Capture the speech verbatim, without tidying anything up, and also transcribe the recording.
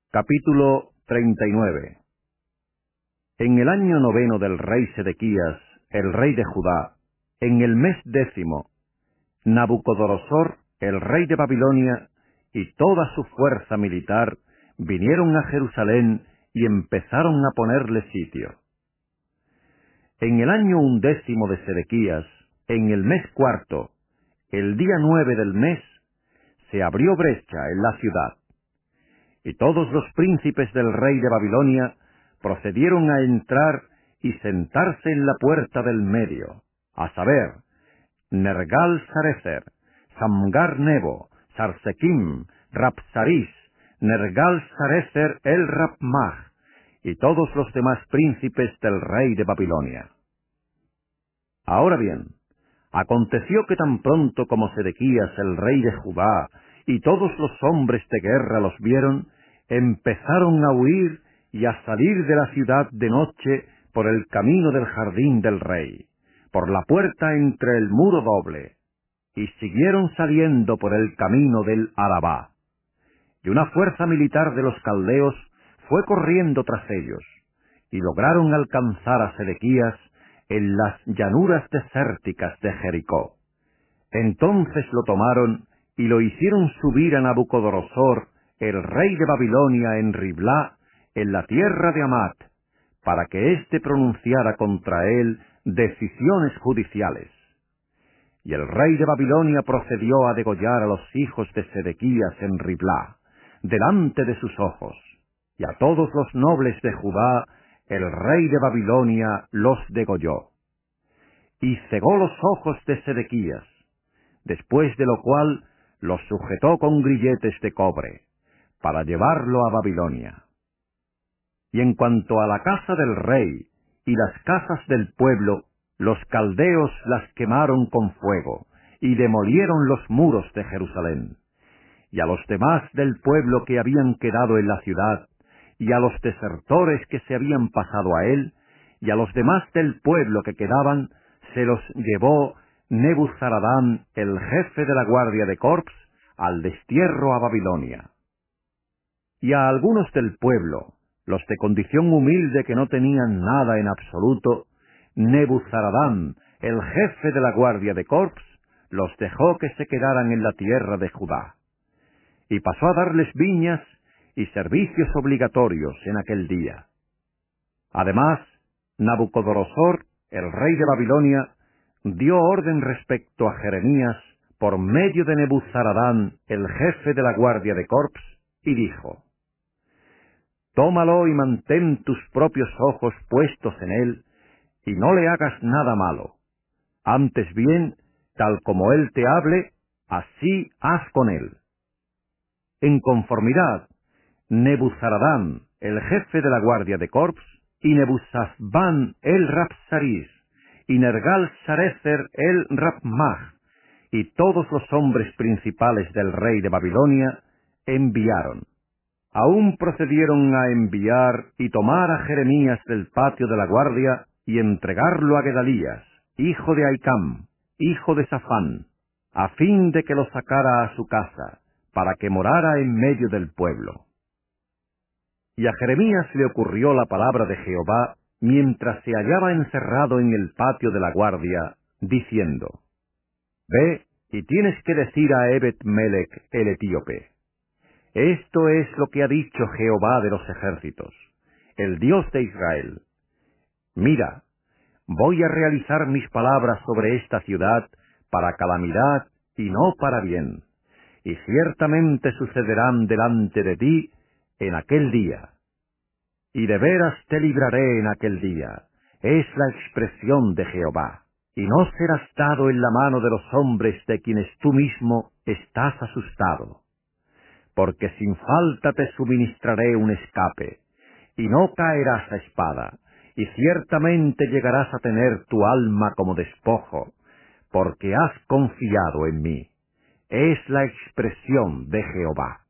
Capítulo treinta y nueve. En el año noveno del rey Sedequías, el rey de Judá, en el mes décimo, Nabucodonosor, el rey de Babilonia, y toda su fuerza militar vinieron a Jerusalén y empezaron a ponerle sitio. En el año undécimo de Sedequías, en el mes cuarto, el día nueve del mes, se abrió brecha en la ciudad, y todos los príncipes del rey de Babilonia procedieron a entrar y sentarse en la puerta del medio, a saber, Nergal-Sarecer, Samgar-Nebo, Sarsequim, Rapsaris, Nergal-Sarecer el Rapmaj, y todos los demás príncipes del rey de Babilonia. Ahora bien, aconteció que tan pronto como Sedequías el rey de Judá y todos los hombres de guerra los vieron, empezaron a huir y a salir de la ciudad de noche por el camino del jardín del rey, por la puerta entre el muro doble, y siguieron saliendo por el camino del Arabá. Y una fuerza militar de los caldeos fue corriendo tras ellos, y lograron alcanzar a Sedequías en las llanuras desérticas de Jericó. Entonces lo tomaron y lo hicieron subir a Nabucodonosor, el rey de Babilonia, en Riblá, en la tierra de Amat, para que éste pronunciara contra él decisiones judiciales. Y el rey de Babilonia procedió a degollar a los hijos de Sedequías en Riblá, delante de sus ojos, y a todos los nobles de Judá el rey de Babilonia los degolló. Y cegó los ojos de Sedequías, después de lo cual los sujetó con grilletes de cobre, para llevarlo a Babilonia. Y en cuanto a la casa del rey y las casas del pueblo, los caldeos las quemaron con fuego, y demolieron los muros de Jerusalén. Y a los demás del pueblo que habían quedado en la ciudad, y a los desertores que se habían pasado a él, y a los demás del pueblo que quedaban, se los llevó Nebuzaradán, el jefe de la guardia de Corps, al destierro a Babilonia. Y a algunos del pueblo, los de condición humilde que no tenían nada en absoluto, Nebuzaradán, el jefe de la guardia de Corps, los dejó que se quedaran en la tierra de Judá. Y pasó a darles viñas y servicios obligatorios en aquel día. Además, Nabucodonosor, el rey de Babilonia, dio orden respecto a Jeremías por medio de Nebuzaradán, el jefe de la guardia de Corps, y dijo: Tómalo y mantén tus propios ojos puestos en él, y no le hagas nada malo. Antes bien, tal como él te hable, así haz con él. En conformidad, Nebuzaradán, el jefe de la guardia de Corps, y Nebuzazbán el Rapsaris, y Nergal-Sarecer el Rapmaj, y todos los hombres principales del rey de Babilonia, enviaron. Aún procedieron a enviar y tomar a Jeremías del patio de la guardia, y entregarlo a Gedalías, hijo de Ahicam, hijo de Safán, a fin de que lo sacara a su casa, para que morara en medio del pueblo. Y a Jeremías le ocurrió la palabra de Jehová mientras se hallaba encerrado en el patio de la guardia, diciendo: Ve y tienes que decir a Ebed-Melech el etíope: Esto es lo que ha dicho Jehová de los ejércitos, el Dios de Israel. Mira, voy a realizar mis palabras sobre esta ciudad para calamidad y no para bien, y ciertamente sucederán delante de ti en aquel día. Y de veras te libraré en aquel día, es la expresión de Jehová, y no serás dado en la mano de los hombres de quienes tú mismo estás asustado. Porque sin falta te suministraré un escape, y no caerás a espada, y ciertamente llegarás a tener tu alma como despojo, porque has confiado en mí. Es la expresión de Jehová.